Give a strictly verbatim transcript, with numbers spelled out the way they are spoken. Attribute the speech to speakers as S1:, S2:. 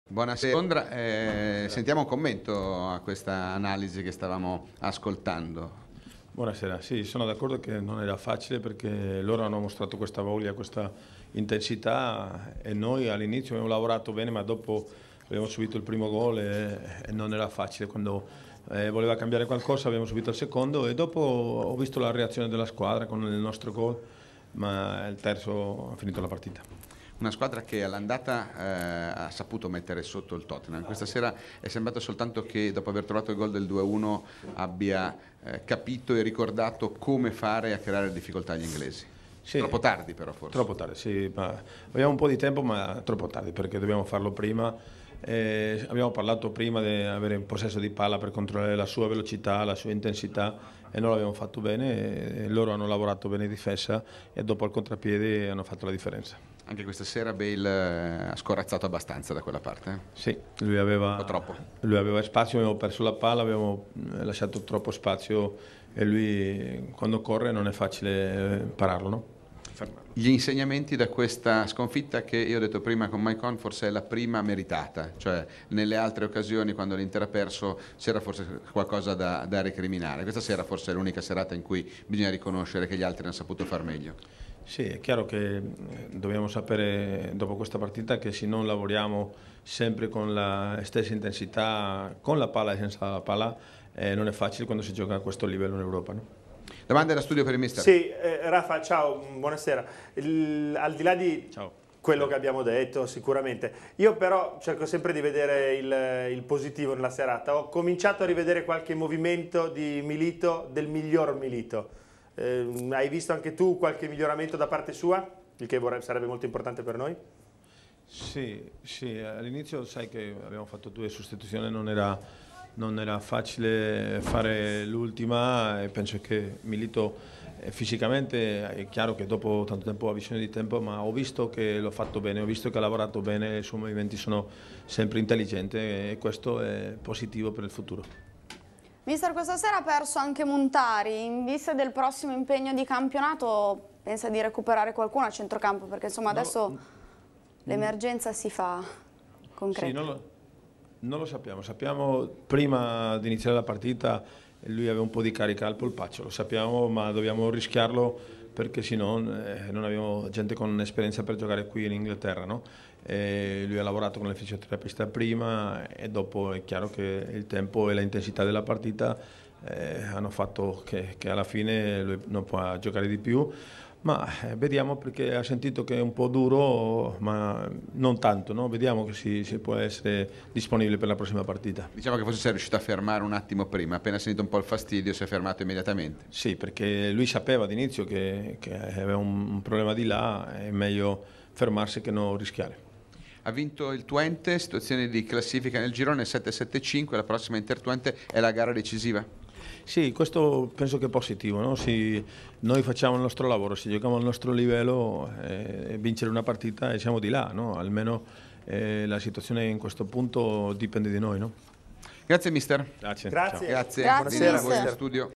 S1: Buonasera Londra, eh, sentiamo un commento a questa analisi che stavamo ascoltando.
S2: Buonasera, sì, sono d'accordo che non era facile perché loro hanno mostrato questa voglia, questa intensità e noi all'inizio abbiamo lavorato bene, ma dopo abbiamo subito il primo gol e, e non era facile. Quando eh, voleva cambiare qualcosa abbiamo subito il secondo e dopo ho visto la reazione della squadra con il nostro gol, ma il terzo ha finito la partita.
S1: Una squadra che all'andata eh, ha saputo mettere sotto il Tottenham. Questa sera è sembrato soltanto che dopo aver trovato il gol del due a uno abbia eh, capito e ricordato come fare a creare difficoltà agli inglesi. Sì, troppo tardi però forse.
S2: Troppo tardi, sì. Ma abbiamo un po' di tempo ma troppo tardi perché dobbiamo farlo prima. Eh, abbiamo parlato prima di avere un possesso di palla per controllare la sua velocità, la sua intensità e noi l'abbiamo fatto bene. E loro hanno lavorato bene in difesa e dopo al contrapiede hanno fatto la differenza.
S1: Anche questa sera Bale ha scorazzato abbastanza da quella parte. Eh?
S2: Sì, lui aveva,
S1: un po' troppo.
S2: Lui aveva spazio, abbiamo perso la palla, abbiamo lasciato troppo spazio e lui quando corre non è facile pararlo, no? Fermarlo.
S1: Gli insegnamenti da questa sconfitta, che io ho detto prima con Maicon forse è la prima meritata, cioè nelle altre occasioni quando l'Inter ha perso c'era forse qualcosa da, da recriminare, questa sera forse è l'unica serata in cui bisogna riconoscere che gli altri hanno saputo far meglio.
S2: Sì, è chiaro che dobbiamo sapere dopo questa partita che se non lavoriamo sempre con la stessa intensità, con la palla e senza la palla, eh, non è facile quando si gioca a questo livello in Europa, no?
S1: Domande da studio per il mister.
S3: Sì, eh, Rafa, ciao, buonasera. Il, al di là di
S2: ciao.
S3: quello che abbiamo detto, sicuramente, io però cerco sempre di vedere il, il positivo nella serata. Ho cominciato a rivedere qualche movimento di Milito, del miglior Milito. Eh, hai visto anche tu qualche miglioramento da parte sua? Il che vorrebbe, sarebbe molto importante per noi?
S2: Sì, sì, all'inizio sai che abbiamo fatto due sostituzioni, non era, non era facile fare l'ultima e penso che Milito eh, fisicamente è chiaro che dopo tanto tempo ha bisogno di tempo, ma ho visto che l'ha fatto bene, ho visto che ha lavorato bene, i suoi movimenti sono sempre intelligenti e questo è positivo per il futuro.
S4: Mister, questa sera ha perso anche Montari, in vista del prossimo impegno di campionato pensa di recuperare qualcuno a centrocampo? Perché insomma adesso no, l'emergenza si fa concreta.
S2: Sì, non lo, non lo sappiamo, sappiamo prima di iniziare la partita lui aveva un po' di carica al polpaccio, lo sappiamo ma dobbiamo rischiarlo perché sennò eh, non abbiamo gente con esperienza per giocare qui in Inghilterra, no? E lui ha lavorato con il fisioterapista prima e dopo è chiaro che il tempo e l'intensità della partita eh, hanno fatto che, che alla fine lui non può giocare di più, ma eh, vediamo perché ha sentito che è un po' duro, ma non tanto, no? Vediamo che si, si può essere disponibile per la prossima partita.
S1: Diciamo che forse sei riuscito a fermare un attimo prima, appena sentito un po' il fastidio si è fermato immediatamente.
S2: Sì, perché lui sapeva all'inizio che, che aveva un, un problema di là, è meglio fermarsi che non rischiare.
S1: Ha vinto il Twente, situazione di classifica nel girone sette sette cinque, la prossima Inter Twente è la gara decisiva?
S2: Sì, questo penso che è positivo, no? Se noi facciamo il nostro lavoro, se giochiamo al nostro livello, eh, vincere una partita e siamo di là, no? Almeno eh, la situazione in questo punto dipende di noi, no?
S1: Grazie mister.
S2: Grazie.
S3: Grazie.
S1: Grazie.
S4: Grazie,
S1: Buonasera, buon studio.